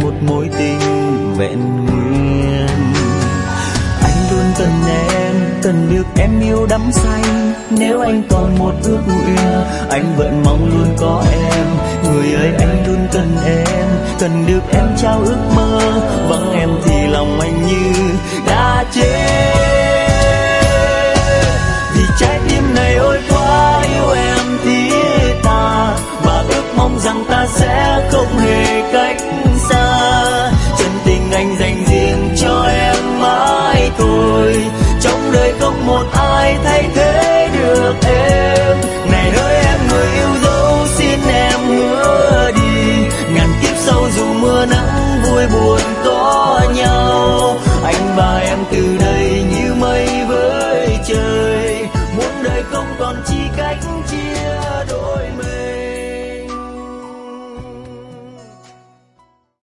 một mối tình vẹn nguyên. Anh luôn cần em, cần được em yêu đắm say. Nếu anh còn một ước nguyện, anh vẫn mong luôn có em. Người ơi anh luôn cần em, cần được em trao ước mơ. Vắng em thì lòng anh như đã chết. Vì trái tim này ôi quá yêu em thiết tha, và ước mong rằng ta sẽ không hề cách xa. Chân tình anh dành riêng cho em mãi thôi, trong đời không một ai thay thế được em. Này hỡi em người yêu dấu, xin em hứa đi, ngàn kiếp sau dù mưa nắng vui buồn có nhau.